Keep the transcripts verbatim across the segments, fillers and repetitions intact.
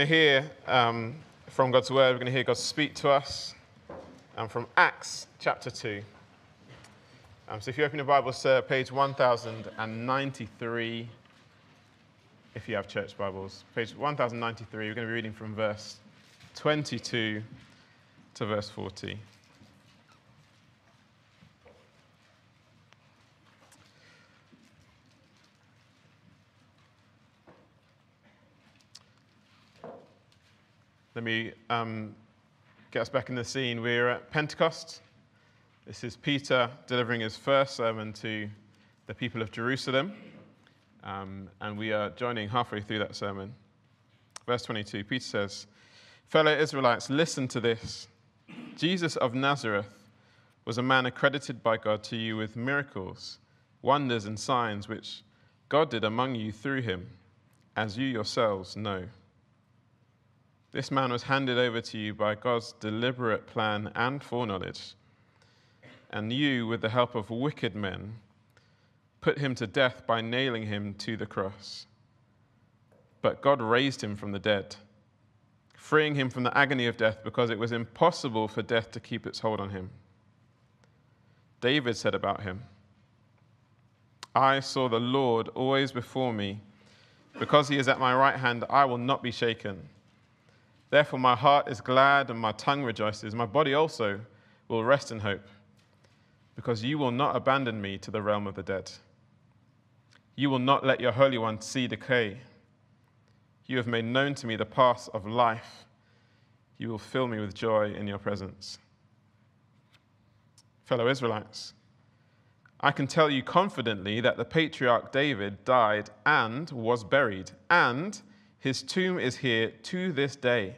Hear um, from God's word, we're going to hear God speak to us um, from Acts chapter two. Um, so if you open your Bibles to page one thousand ninety-three, if you have church Bibles, page one thousand ninety-three, we're going to be reading from verse twenty-two to verse forty. Let me um, get us back in the scene. We're at Pentecost. This is Peter delivering his first sermon to the people of Jerusalem. Um, and we are joining halfway through that sermon. Verse twenty-two, Peter says, "Fellow Israelites, listen to this. Jesus of Nazareth was a man accredited by God to you with miracles, wonders, and signs which God did among you through him, as you yourselves know. This man was handed over to you by God's deliberate plan and foreknowledge, and you, with the help of wicked men, put him to death by nailing him to the cross. But God raised him from the dead, freeing him from the agony of death because it was impossible for death to keep its hold on him. David said about him, 'I saw the Lord always before me. Because he is at my right hand, I will not be shaken. Therefore my heart is glad and my tongue rejoices. My body also will rest in hope, because you will not abandon me to the realm of the dead. You will not let your Holy One see decay. You have made known to me the paths of life. You will fill me with joy in your presence.' Fellow Israelites, I can tell you confidently that the patriarch David died and was buried, and his tomb is here to this day.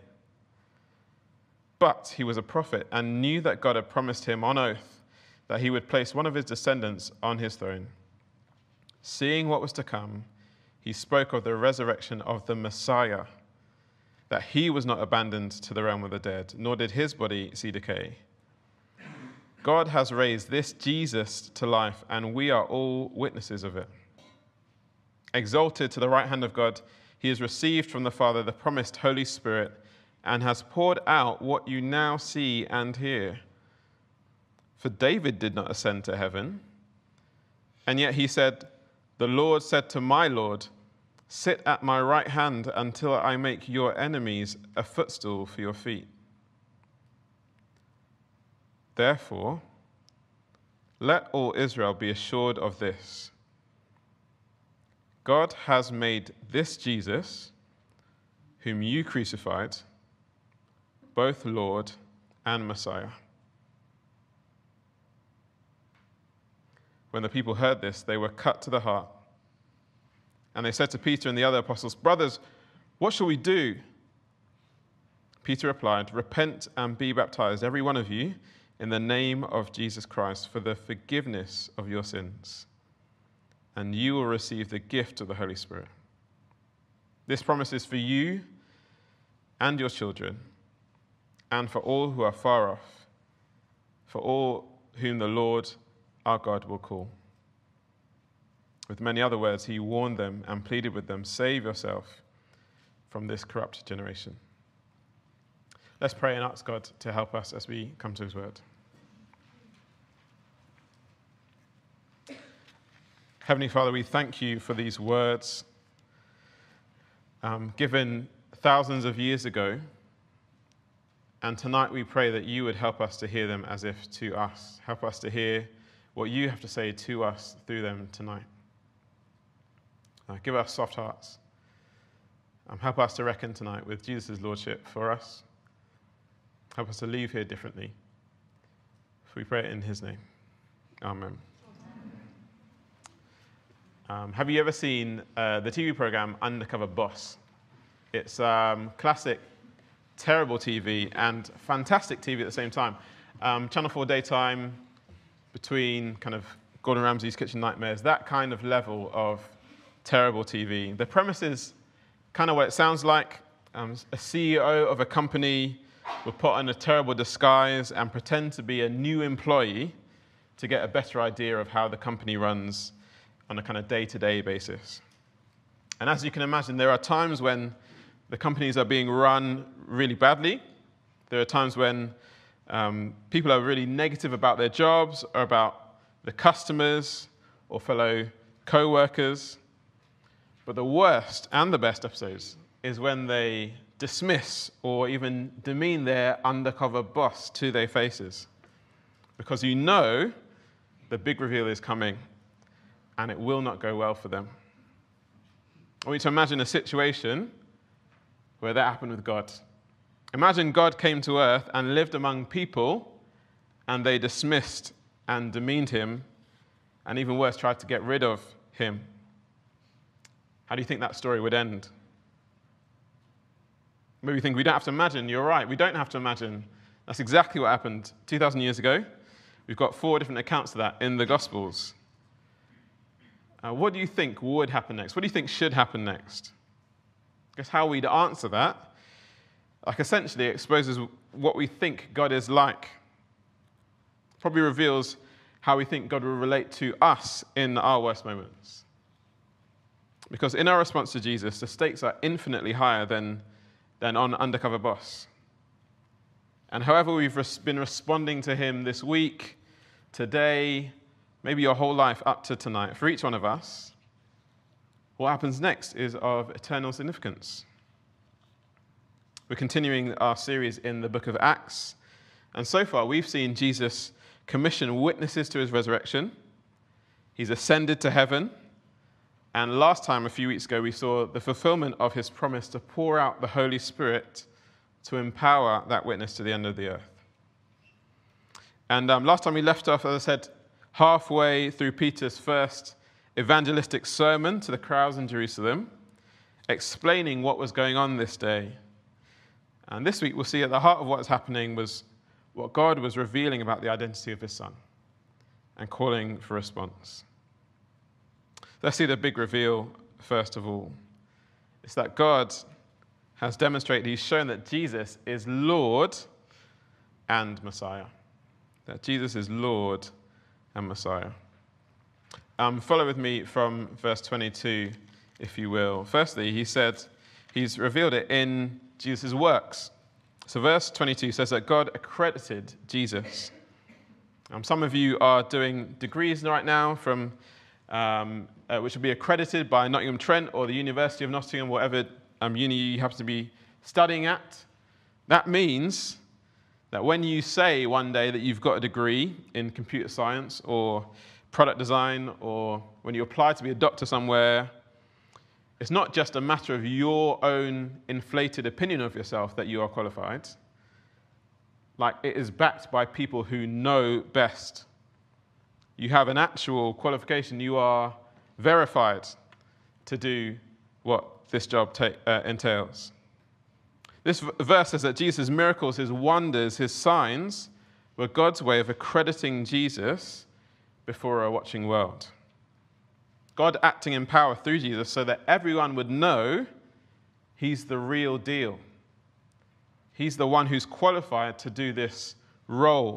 But he was a prophet and knew that God had promised him on oath that he would place one of his descendants on his throne. Seeing what was to come, he spoke of the resurrection of the Messiah, that he was not abandoned to the realm of the dead, nor did his body see decay. God has raised this Jesus to life, and we are all witnesses of it. Exalted to the right hand of God, he has received from the Father the promised Holy Spirit and has poured out what you now see and hear. For David did not ascend to heaven, and yet he said, 'The Lord said to my Lord, sit at my right hand until I make your enemies a footstool for your feet.' Therefore, let all Israel be assured of this. God has made this Jesus, whom you crucified, both Lord and Messiah." When the people heard this, they were cut to the heart. And they said to Peter and the other apostles, "Brothers, what shall we do?" Peter replied, "Repent and be baptized, every one of you, in the name of Jesus Christ, for the forgiveness of your sins, and you will receive the gift of the Holy Spirit. This promise is for you and your children, and for all who are far off, for all whom the Lord our God will call." With many other words, he warned them and pleaded with them, "Save yourself from this corrupt generation." Let's pray and ask God to help us as we come to his word. Heavenly Father, we thank you for these words um, given thousands of years ago. And tonight we pray that you would help us to hear them as if to us. Help us to hear what you have to say to us through them tonight. Uh, give us soft hearts. Um, help us to reckon tonight with Jesus' lordship for us. Help us to leave here differently. If we pray it in his name. Amen. Um, have you ever seen uh, the T V program Undercover Boss? It's um, classic, terrible T V and fantastic T V at the same time. Um, Channel four daytime, between kind of Gordon Ramsay's Kitchen Nightmares, that kind of level of terrible T V. The premise is kind of what it sounds like. Um, a C E O of a company will put on a terrible disguise and pretend to be a new employee to get a better idea of how the company runs on a kind of day-to-day basis. And as you can imagine, there are times when the companies are being run really badly. There are times when um, people are really negative about their jobs or about the customers or fellow co-workers. But the worst and the best episodes is when they dismiss or even demean their undercover boss to their faces. Because you know the big reveal is coming and it will not go well for them. I want you to imagine a situation where that happened with God. Imagine God came to earth and lived among people and they dismissed and demeaned him and even worse, tried to get rid of him. How do you think that story would end? Maybe you think we don't have to imagine. You're right, we don't have to imagine. That's exactly what happened two thousand years ago. We've got four different accounts of that in the Gospels. Uh, what do you think would happen next? What do you think should happen next? I guess how we'd answer that, like essentially exposes what we think God is like. Probably reveals how we think God will relate to us in our worst moments. Because in our response to Jesus, the stakes are infinitely higher than, than on Undercover Boss. And however we've res- been responding to him this week, today, maybe your whole life up to tonight, for each one of us, what happens next is of eternal significance. We're continuing our series in the book of Acts, and so far we've seen Jesus commission witnesses to his resurrection. He's ascended to heaven, and last time, a few weeks ago, we saw the fulfillment of his promise to pour out the Holy Spirit to empower that witness to the end of the earth. And um, last time we left off, as I said, halfway through Peter's first evangelistic sermon to the crowds in Jerusalem, explaining what was going on this day. And this week we'll see at the heart of what's happening was what God was revealing about the identity of his Son and calling for response. Let's see the big reveal first of all. It's that God has demonstrated, he's shown that Jesus is Lord and Messiah. That Jesus is Lord and Messiah. Um, follow with me from verse twenty-two, if you will. Firstly, he said he's revealed it in Jesus' works. So verse twenty-two says that God accredited Jesus. Um, some of you are doing degrees right now from um, uh, which will be accredited by Nottingham Trent or the University of Nottingham, whatever um, uni you happen to be studying at. That means that when you say one day that you've got a degree in computer science or product design, or when you apply to be a doctor somewhere, it's not just a matter of your own inflated opinion of yourself that you are qualified. Like, it is backed by people who know best. You have an actual qualification. You are verified to do what this job ta- uh, entails. This v- verse says that Jesus' miracles, his wonders, his signs were God's way of accrediting Jesus before a watching world. God acting in power through Jesus so that everyone would know he's the real deal. He's the one who's qualified to do this role.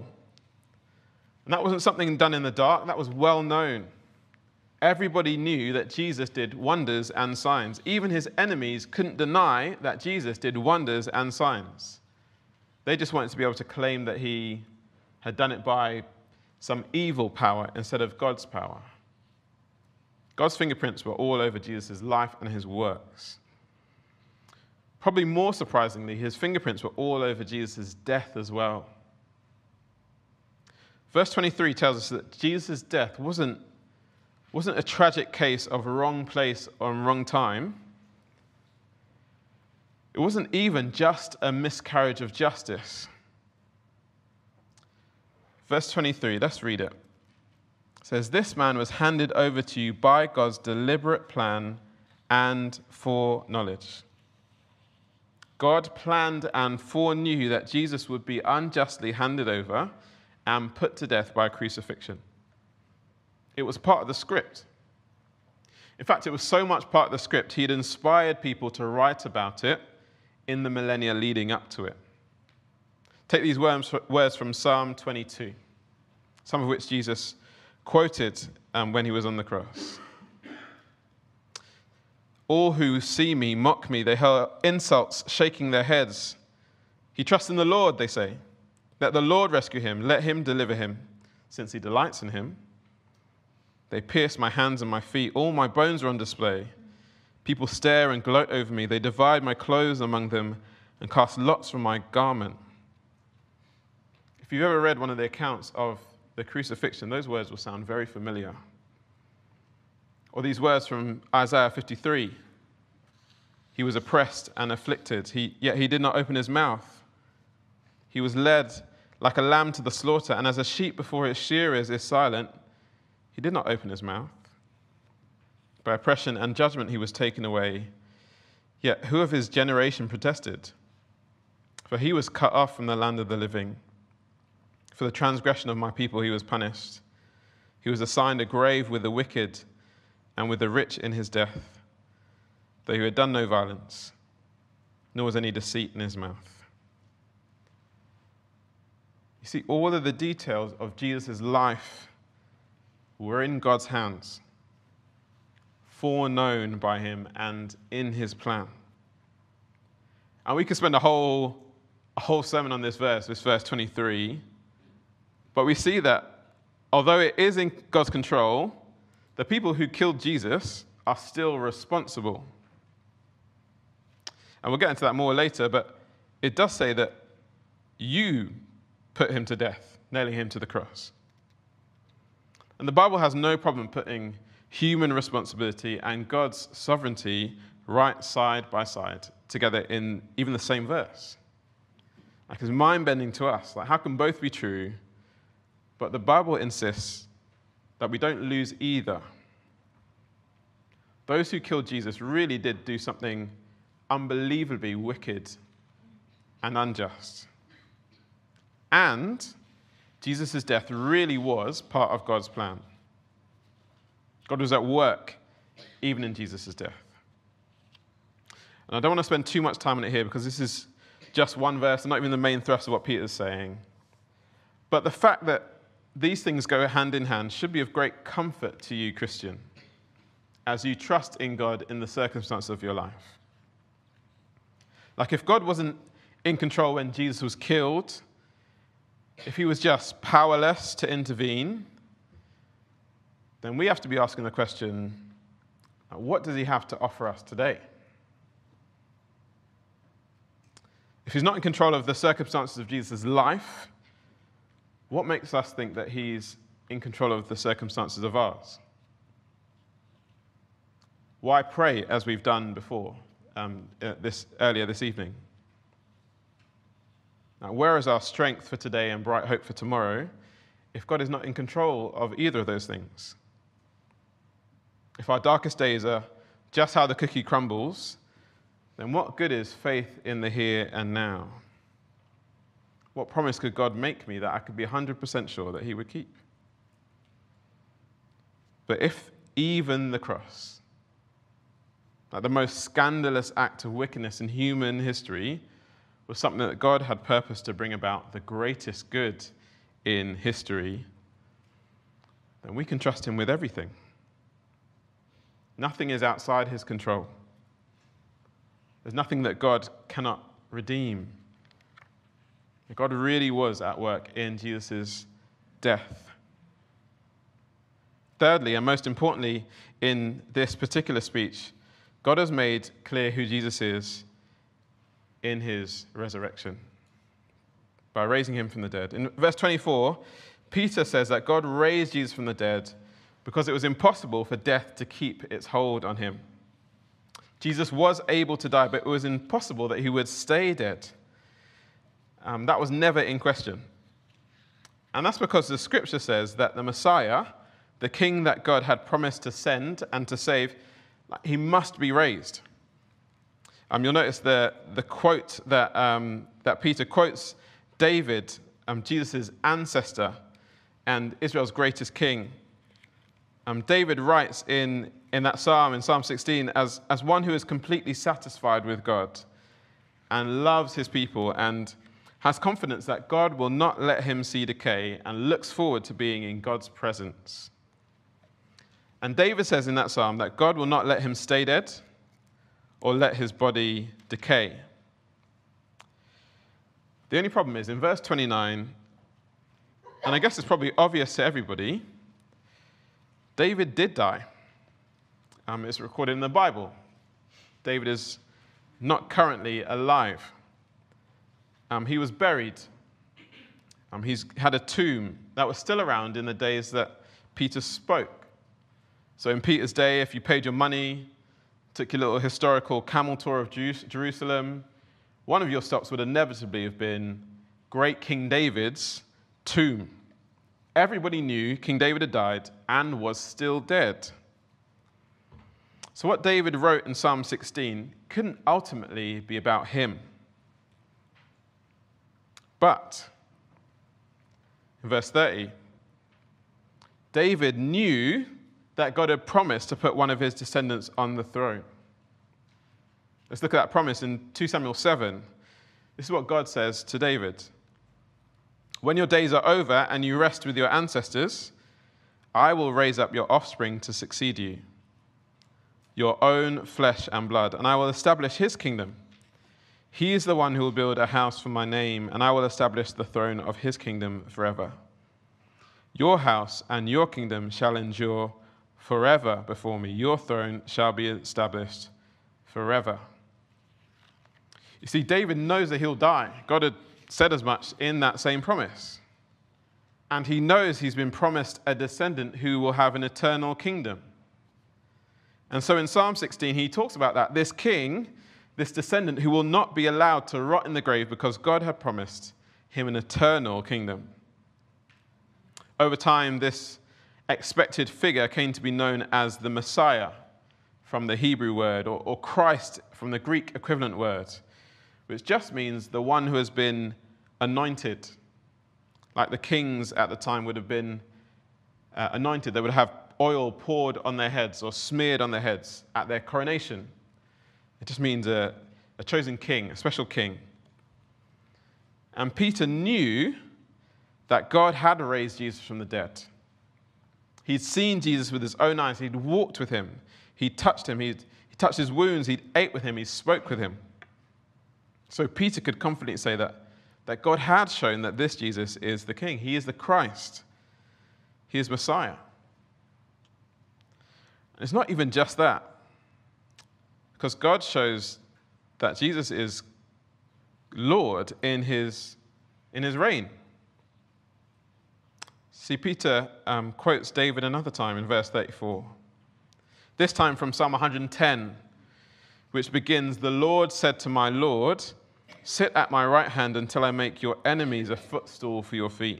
And that wasn't something done in the dark, that was well known. Everybody knew that Jesus did wonders and signs. Even his enemies couldn't deny that Jesus did wonders and signs. They just wanted to be able to claim that he had done it by some evil power instead of God's power. God's fingerprints were all over Jesus' life and his works. Probably more surprisingly, his fingerprints were all over Jesus' death as well. Verse twenty-three tells us that Jesus' death wasn't, wasn't a tragic case of wrong place on wrong time. It wasn't even just a miscarriage of justice. Verse twenty-three, let's read it. It says, "This man was handed over to you by God's deliberate plan and foreknowledge." God planned and foreknew that Jesus would be unjustly handed over and put to death by crucifixion. It was part of the script. In fact, it was so much part of the script, he'd inspired people to write about it in the millennia leading up to it. Take these words from Psalm twenty-two, some of which Jesus quoted um, when he was on the cross. All who see me mock me. They hurl insults, shaking their heads. He trusts in the Lord, they say. Let the Lord rescue him. Let him deliver him, since he delights in him. They pierce my hands and my feet. All my bones are on display. People stare and gloat over me. They divide my clothes among them and cast lots for my garment. If you've ever read one of the accounts of the crucifixion, those words will sound very familiar. Or these words from Isaiah fifty-three. He was oppressed and afflicted, he, yet he did not open his mouth. He was led like a lamb to the slaughter, and as a sheep before his shearers is silent, he did not open his mouth. By oppression and judgment he was taken away. Yet who of his generation protested? For he was cut off from the land of the living. For the transgression of my people he was punished. He was assigned a grave with the wicked and with the rich in his death, though he had done no violence, nor was any deceit in his mouth. You see, all of the details of Jesus' life were in God's hands, foreknown by him and in his plan. And we could spend a whole, a whole sermon on this verse, this verse twenty-three, but we see that although it is in God's control, the people who killed Jesus are still responsible. And we'll get into that more later, but it does say that you put him to death, nailing him to the cross. And the Bible has no problem putting human responsibility and God's sovereignty right side by side together in even the same verse. Like, it's mind-bending to us. Like, how can both be true? But the Bible insists that we don't lose either. Those who killed Jesus really did do something unbelievably wicked and unjust. And Jesus' death really was part of God's plan. God was at work even in Jesus' death. And I don't want to spend too much time on it here because this is just one verse and not even the main thrust of what Peter's saying. But the fact that these things go hand in hand should be of great comfort to you, Christian, as you trust in God in the circumstances of your life. Like, if God wasn't in control when Jesus was killed, if he was just powerless to intervene, then we have to be asking the question, what does he have to offer us today? If he's not in control of the circumstances of Jesus' life, what makes us think that he's in control of the circumstances of ours? Why pray as we've done before um, this earlier this evening? Now, where is our strength for today and bright hope for tomorrow if God is not in control of either of those things? If our darkest days are just how the cookie crumbles, then what good is faith in the here and now? What promise could God make me that I could be one hundred percent sure that he would keep? But if even the cross, like the most scandalous act of wickedness in human history, was something that God had purposed to bring about the greatest good in history, then we can trust him with everything. Nothing is outside his control. There's nothing that God cannot redeem. God really was at work in Jesus' death. Thirdly, and most importantly, in this particular speech, God has made clear who Jesus is in his resurrection by raising him from the dead. In verse twenty-four, Peter says that God raised Jesus from the dead because it was impossible for death to keep its hold on him. Jesus was able to die, but it was impossible that he would stay dead. Um, that was never in question. And that's because the scripture says that the Messiah, the king that God had promised to send and to save, he must be raised. Um, you'll notice the, the quote that, um, that Peter quotes David, um, Jesus' ancestor and Israel's greatest king. Um, David writes in, in that psalm, in Psalm sixteen, as, as one who is completely satisfied with God and loves his people and has confidence that God will not let him see decay and looks forward to being in God's presence. And David says in that psalm that God will not let him stay dead, or let his body decay. The only problem is, in verse twenty-nine, and I guess it's probably obvious to everybody, David did die. Um, it's recorded in the Bible. David is not currently alive. Um, he was buried. Um, he's had a tomb that was still around in the days that Peter spoke. So in Peter's day, if you paid your money, took your little historical camel tour of Jerusalem, one of your stops would inevitably have been great King David's tomb. Everybody knew King David had died and was still dead. So what David wrote in Psalm sixteen couldn't ultimately be about him. But, in verse thirty, David knew that God had promised to put one of his descendants on the throne. Let's look at that promise in Second Samuel seven. This is what God says to David. When your days are over and you rest with your ancestors, I will raise up your offspring to succeed you, your own flesh and blood, and I will establish his kingdom. He is the one who will build a house for my name, and I will establish the throne of his kingdom forever. Your house and your kingdom shall endure forever before me. Your throne shall be established forever. You see, David knows that he'll die. God had said as much in that same promise. And he knows he's been promised a descendant who will have an eternal kingdom. And so in Psalm sixteen, he talks about that. This king, this descendant who will not be allowed to rot in the grave because God had promised him an eternal kingdom. Over time, this expected figure came to be known as the Messiah from the Hebrew word, or, or Christ from the Greek equivalent word, which just means the one who has been anointed. Like the kings at the time would have been uh, anointed. They would have oil poured on their heads or smeared on their heads at their coronation. It just means a, a chosen king, a special king. And Peter knew that God had raised Jesus from the dead. He'd seen Jesus with his own eyes. He'd walked with him. He touched him. He'd, he touched his wounds. He'd ate with him. He spoke with him. So Peter could confidently say that, that God had shown that this Jesus is the King. He is the Christ. He is Messiah. And it's not even just that. Because God shows that Jesus is Lord in his, in his reign. See, Peter um, quotes David another time in verse thirty-four. This time from Psalm one hundred ten, which begins, "The Lord said to my Lord, sit at my right hand until I make your enemies a footstool for your feet."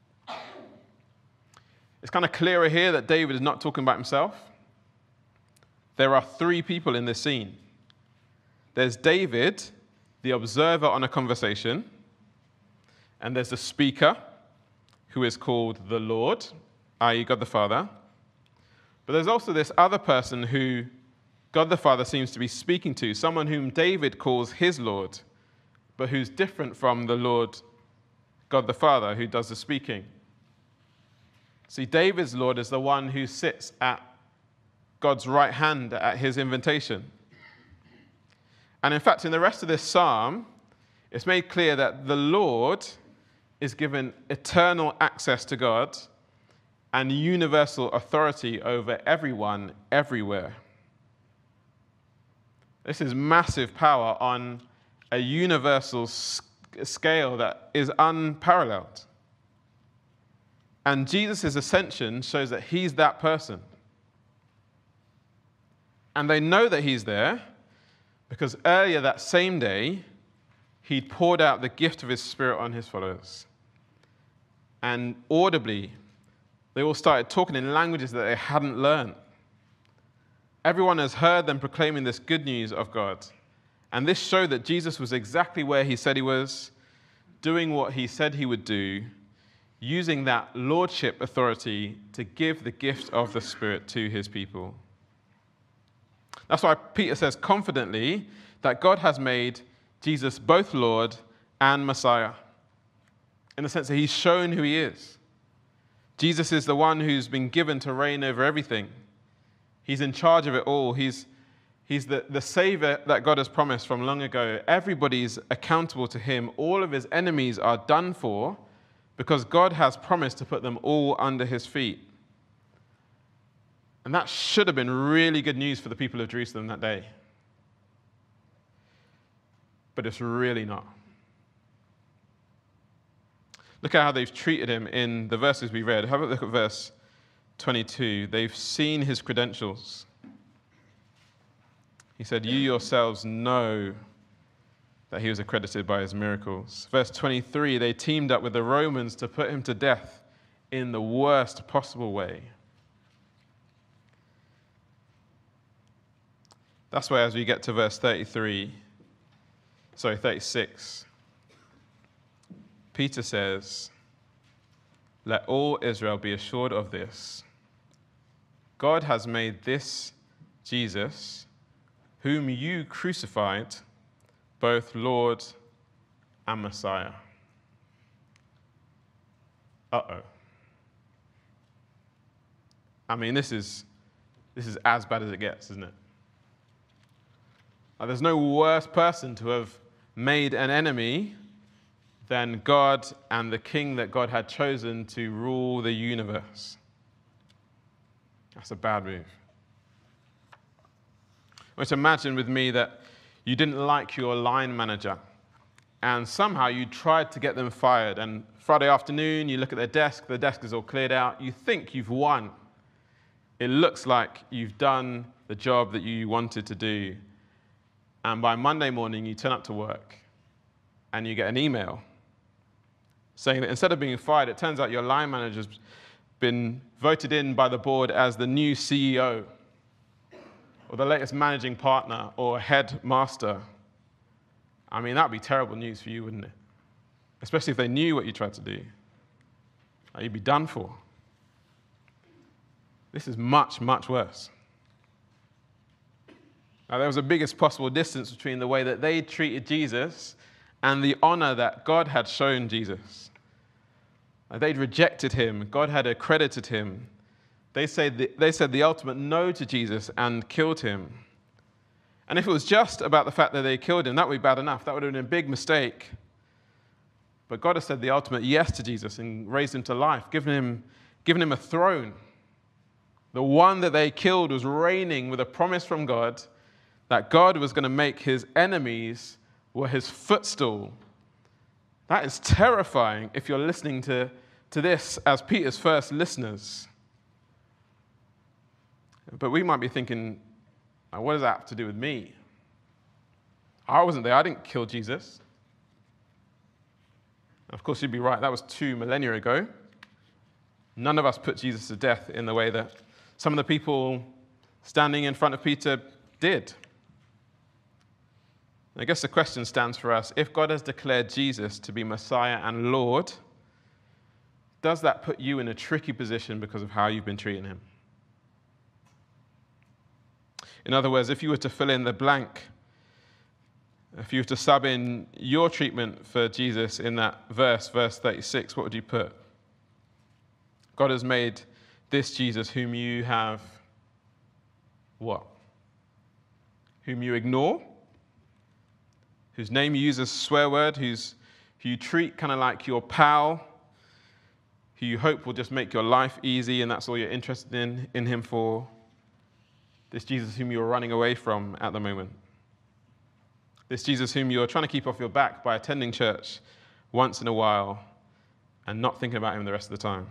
It's kind of clearer here that David is not talking about himself. There are three people in this scene. There's David, the observer on a conversation, and there's the speaker, who is called the Lord, that is. God the Father. But there's also this other person who God the Father seems to be speaking to, someone whom David calls his Lord, but who's different from the Lord, God the Father, who does the speaking. See, David's Lord is the one who sits at God's right hand at his invitation. And in fact, in the rest of this psalm, it's made clear that the Lord is given eternal access to God and universal authority over everyone, everywhere. This is massive power on a universal scale that is unparalleled. And Jesus' ascension shows that he's that person. And they know that he's there because earlier that same day, he'd poured out the gift of his Spirit on his followers. And audibly, they all started talking in languages that they hadn't learned. Everyone has heard them proclaiming this good news of God. And this showed that Jesus was exactly where he said he was, doing what he said he would do, using that lordship authority to give the gift of the Spirit to his people. That's why Peter says confidently that God has made Jesus both Lord and Messiah, in the sense that he's shown who he is. Jesus is the one who's been given to reign over everything. He's in charge of it all. He's, He's the, the savior that God has promised from long ago. Everybody's accountable to him. All of his enemies are done for because God has promised to put them all under his feet. And that should have been really good news for the people of Jerusalem that day. But it's really not. Look at how they've treated him in the verses we read. Have a look at verse twenty-two. They've seen his credentials. He said, you yourselves know that he was accredited by his miracles. Verse twenty-three, they teamed up with the Romans to put him to death in the worst possible way. That's why as we get to verse thirty-three, sorry, thirty-six, Peter says, let all Israel be assured of this. God has made this Jesus, whom you crucified, both Lord and Messiah. Uh-oh. I mean, this is, this is as bad as it gets, isn't it? Like, there's no worse person to have made an enemy than God and the king that God had chosen to rule the universe. That's a bad move. Let's imagine with me that you didn't like your line manager and somehow you tried to get them fired, and Friday afternoon you look at their desk, the desk is all cleared out, you think you've won. It looks like you've done the job that you wanted to do, and by Monday morning you turn up to work and you get an email saying that instead of being fired, it turns out your line manager's been voted in by the board as the new C E O, or the latest managing partner, or headmaster. I mean, that would be terrible news for you, wouldn't it? Especially if they knew what you tried to do. Like, you'd be done for. This is much, much worse. Now, there was the biggest possible distance between the way that they treated Jesus and the honor that God had shown Jesus. Like, they'd rejected him. God had accredited him. They said, the, they said the ultimate no to Jesus and killed him. And if it was just about the fact that they killed him, that would be bad enough. That would have been a big mistake. But God has said the ultimate yes to Jesus and raised him to life, given him, given him a throne. The one that they killed was reigning with a promise from God that God was going to make his enemies were his footstool. That is terrifying if you're listening to, to this as Peter's first listeners. But we might be thinking, what does that have to do with me? I wasn't there. I didn't kill Jesus. Of course, you'd be right. That was two millennia ago. None of us put Jesus to death in the way that some of the people standing in front of Peter did. I guess the question stands for us. If God has declared Jesus to be Messiah and Lord, does that put you in a tricky position because of how you've been treating him? In other words, if you were to fill in the blank, if you were to sub in your treatment for Jesus in that verse, verse thirty-six, what would you put? God has made this Jesus whom you have what? Whom you ignore? Whose name you use as a swear word? Who's, who you treat kind of like your pal? Who you hope will just make your life easy and that's all you're interested in, in him for? This Jesus whom you're running away from at the moment. This Jesus whom you're trying to keep off your back by attending church once in a while and not thinking about him the rest of the time.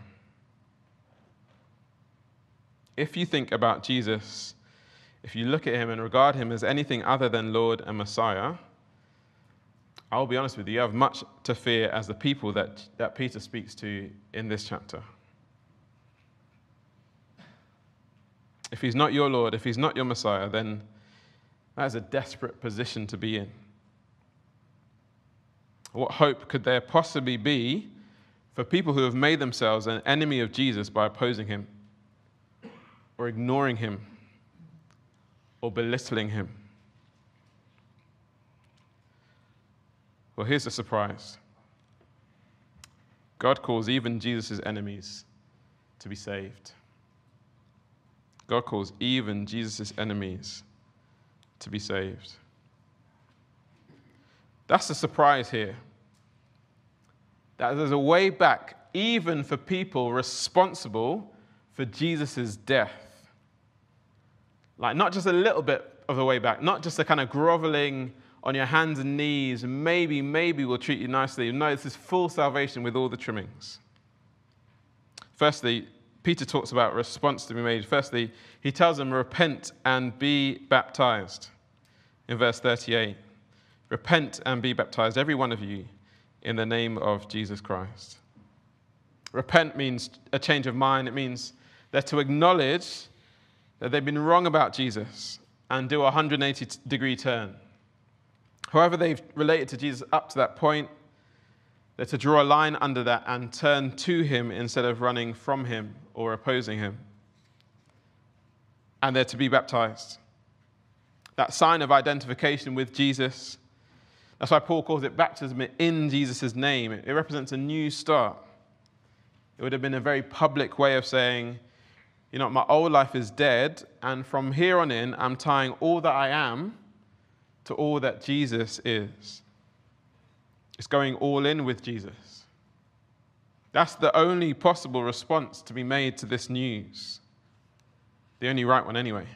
If you think about Jesus, if you look at him and regard him as anything other than Lord and Messiah, I'll be honest with you, you have much to fear as the people that, that Peter speaks to in this chapter. If he's not your Lord, if he's not your Messiah, then that is a desperate position to be in. What hope could there possibly be for people who have made themselves an enemy of Jesus by opposing him, or ignoring him, or belittling him? Well, here's the surprise. God calls even Jesus' enemies to be saved. God calls even Jesus' enemies to be saved. That's the surprise here. That there's a way back, even for people responsible for Jesus' death. Like, not just a little bit of the way back, not just a kind of groveling on your hands and knees, maybe, maybe we'll treat you nicely. No, this is full salvation with all the trimmings. Firstly, Peter talks about response to be made. Firstly, he tells them, repent and be baptized. In verse thirty-eight, repent and be baptized, every one of you, in the name of Jesus Christ. Repent means a change of mind. It means they're to acknowledge that they've been wrong about Jesus and do a one hundred eighty degree turn. However they've related to Jesus up to that point, they're to draw a line under that and turn to him instead of running from him or opposing him. And they're to be baptized. That sign of identification with Jesus. That's why Paul calls it baptism in Jesus' name. It represents a new start. It would have been a very public way of saying, you know, my old life is dead, and from here on in, I'm tying all that I am to all that Jesus is. It's going all in with Jesus. That's the only possible response to be made to this news. The only right one anyway.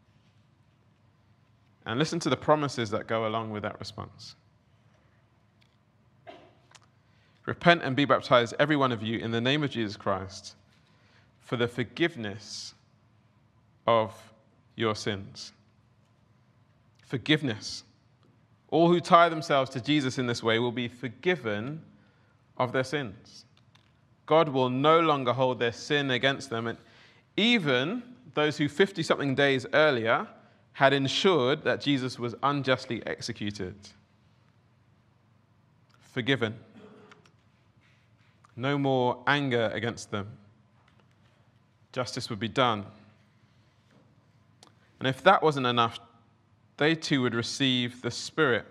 And listen to the promises that go along with that response. Repent and be baptized, every one of you, in the name of Jesus Christ, for the forgiveness of your sins. Forgiveness. All who tie themselves to Jesus in this way will be forgiven of their sins. God will no longer hold their sin against them. And even those who fifty-something days earlier had ensured that Jesus was unjustly executed. Forgiven. No more anger against them. Justice would be done. And if that wasn't enough, they too would receive the Spirit.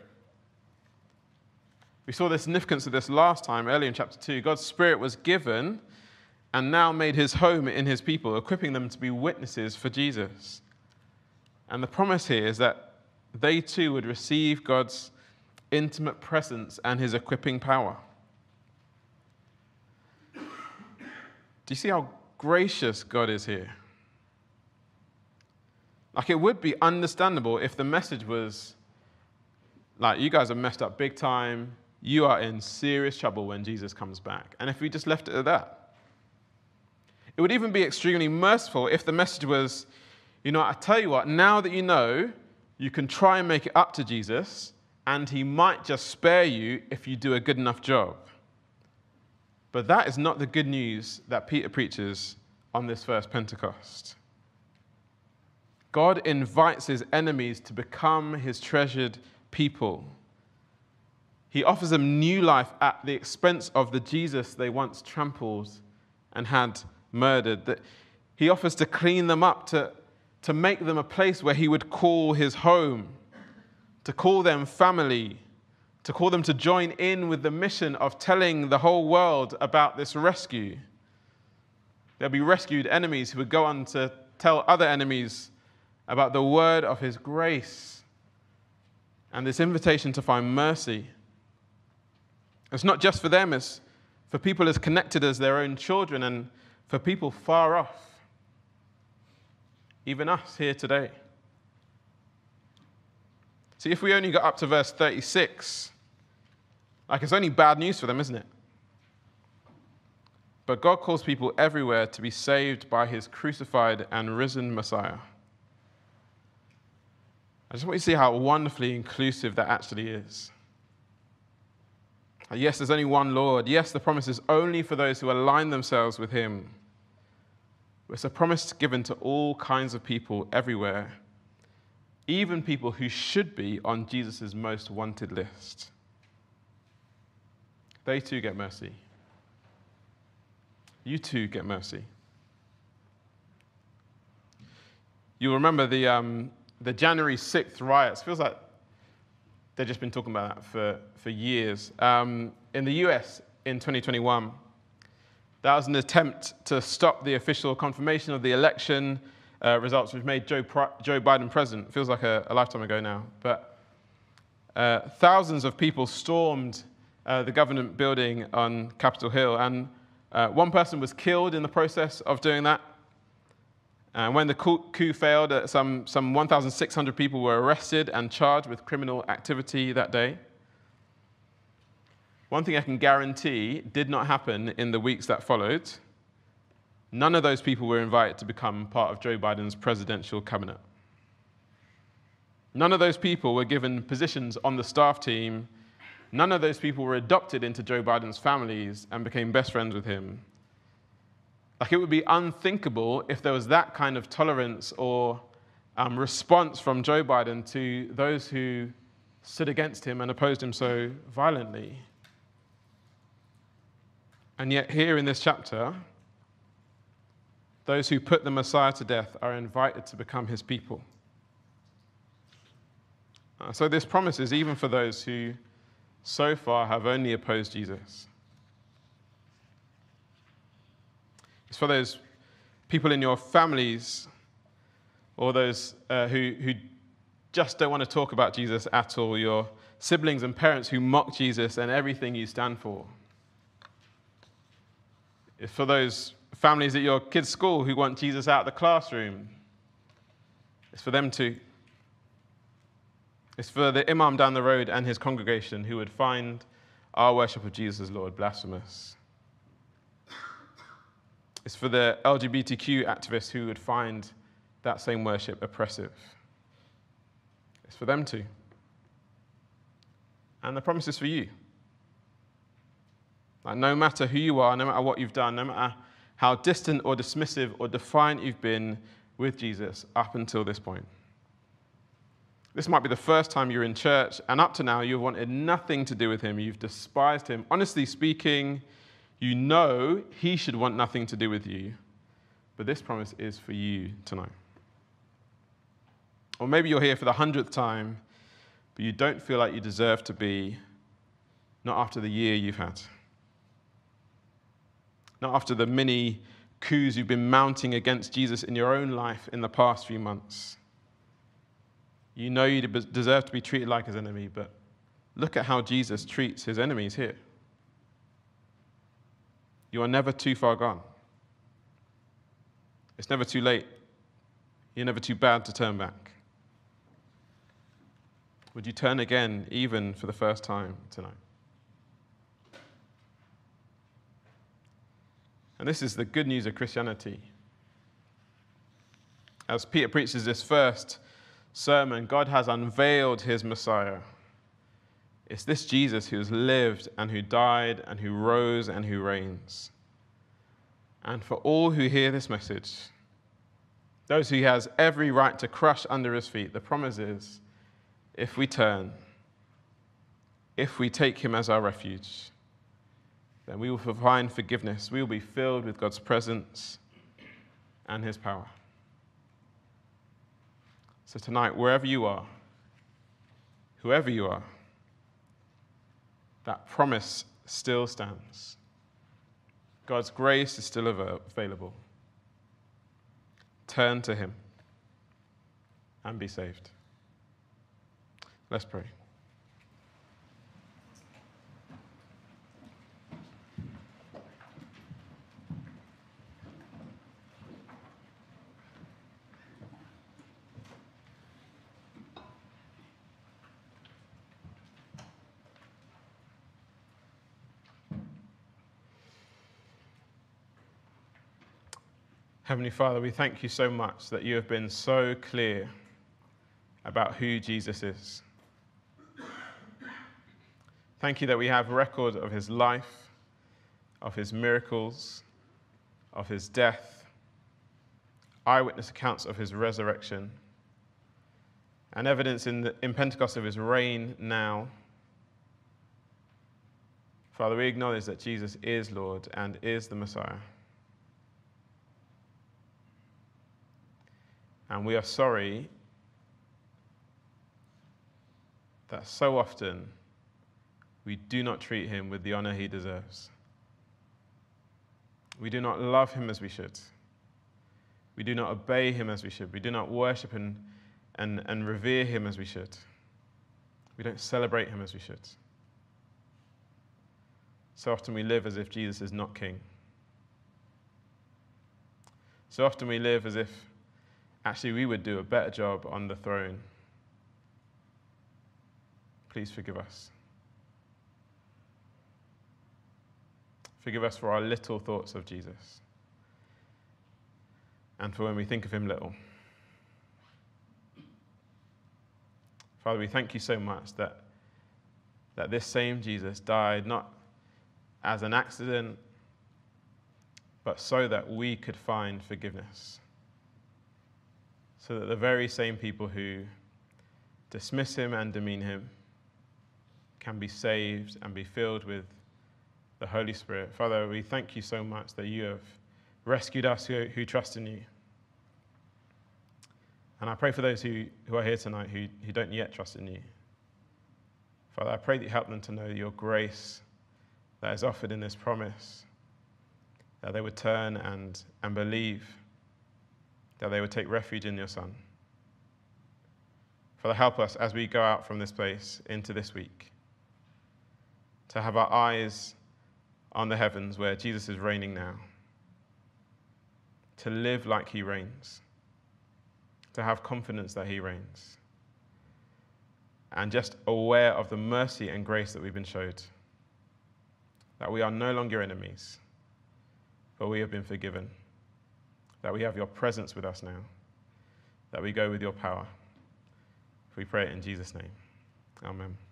We saw the significance of this last time, earlier in chapter two. God's Spirit was given and now made his home in his people, equipping them to be witnesses for Jesus. And the promise here is that they too would receive God's intimate presence and his equipping power. Do you see how gracious God is here? Like, it would be understandable if the message was, like, you guys are messed up big time, you are in serious trouble when Jesus comes back. And if we just left it at that. It would even be extremely merciful if the message was, you know, I tell you what, now that you know, you can try and make it up to Jesus, and he might just spare you if you do a good enough job. But that is not the good news that Peter preaches on this first Pentecost. God invites his enemies to become his treasured people. He offers them new life at the expense of the Jesus they once trampled and had murdered. That he offers to clean them up, to, to make them a place where he would call his home, to call them family, to call them to join in with the mission of telling the whole world about this rescue. There'll be rescued enemies who would go on to tell other enemies about the word of his grace and this invitation to find mercy. It's not just for them, it's for people as connected as their own children and for people far off. Even us here today. See, if we only got up to verse thirty-six, like, it's only bad news for them, isn't it? But God calls people everywhere to be saved by his crucified and risen Messiah. I just want you to see how wonderfully inclusive that actually is. Yes, there's only one Lord. Yes, the promise is only for those who align themselves with him. But it's a promise given to all kinds of people everywhere, even people who should be on Jesus' most wanted list. They too get mercy. You too get mercy. You'll remember the, um, the January sixth riots. Feels like they've just been talking about that for, for years. Um, in the U S in twenty twenty-one, that was an attempt to stop the official confirmation of the election uh, results, which made Joe, Pri- Joe Biden president. Feels like a, a lifetime ago now. But uh, thousands of people stormed uh, the government building on Capitol Hill, and uh, one person was killed in the process of doing that. And when the coup, coup failed, uh, some, some one thousand six hundred people were arrested and charged with criminal activity that day. One thing I can guarantee did not happen in the weeks that followed. None of those people were invited to become part of Joe Biden's presidential cabinet. None of those people were given positions on the staff team. None of those people were adopted into Joe Biden's families and became best friends with him. Like, it would be unthinkable if there was that kind of tolerance or um, response from Joe Biden to those who stood against him and opposed him so violently. And yet here in this chapter, those who put the Messiah to death are invited to become his people. Uh, so this promise is even for those who so far have only opposed Jesus. It's for those people in your families or those uh, who, who just don't want to talk about Jesus at all, your siblings and parents who mock Jesus and everything you stand for. It's for those families at your kids' school who want Jesus out of the classroom. It's for them too. It's for the imam down the road and his congregation who would find our worship of Jesus as Lord blasphemous. It's for the L G B T Q activists who would find that same worship oppressive. It's for them too. And the promise is for you. Like, no matter who you are, no matter what you've done, no matter how distant or dismissive or defiant you've been with Jesus up until this point. This might be the first time you're in church, and up to now you've wanted nothing to do with him. You've despised him. Honestly speaking, you know he should want nothing to do with you. But this promise is for you tonight. Or maybe you're here for the hundredth time, but you don't feel like you deserve to be, not after the year you've had. Not after the many coups you've been mounting against Jesus in your own life in the past few months. You know you deserve to be treated like his enemy, but look at how Jesus treats his enemies here. You are never too far gone. It's never too late. You're never too bad to turn back. Would you turn again, even for the first time tonight? And this is the good news of Christianity. As Peter preaches this first sermon, God has unveiled his Messiah. It's this Jesus who has lived and who died and who rose and who reigns. And for all who hear this message, those who he has every right to crush under his feet, the promise is, if we turn, if we take him as our refuge, then we will find forgiveness. We will be filled with God's presence and his power. So tonight, wherever you are, whoever you are, that promise still stands. God's grace is still available. Turn to him and be saved. Let's pray. Heavenly Father, we thank you so much that you have been so clear about who Jesus is. Thank you that we have record of his life, of his miracles, of his death, eyewitness accounts of his resurrection, and evidence in, the, in Pentecost of his reign now. Father, we acknowledge that Jesus is Lord and is the Messiah. And we are sorry that so often we do not treat him with the honor he deserves. We do not love him as we should. We do not obey him as we should. We do not worship and, and, and revere him as we should. We don't celebrate him as we should. So often we live as if Jesus is not king. So often we live as if actually we would do a better job on the throne. Please forgive us. Forgive us for our little thoughts of Jesus and for when we think of him little. Father, we thank you so much that, that this same Jesus died not as an accident, but so that we could find forgiveness. So that the very same people who dismiss him and demean him can be saved and be filled with the Holy Spirit. Father, we thank you so much that you have rescued us who, who trust in you. And I pray for those who, who are here tonight who, who don't yet trust in you. Father, I pray that you help them to know your grace that is offered in this promise, that they would turn and, and believe, that they would take refuge in your Son. Father, help us as we go out from this place into this week to have our eyes on the heavens where Jesus is reigning now, to live like he reigns, to have confidence that he reigns, and just aware of the mercy and grace that we've been showed, that we are no longer enemies, but we have been forgiven, that we have your presence with us now, that we go with your power. We pray it in Jesus' name. Amen.